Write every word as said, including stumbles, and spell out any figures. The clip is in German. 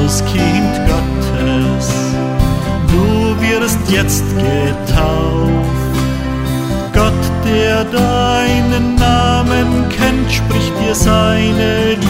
das Kind Gottes. Du wirst jetzt getauft. Gott, der deinen Namen kennt, spricht dir seine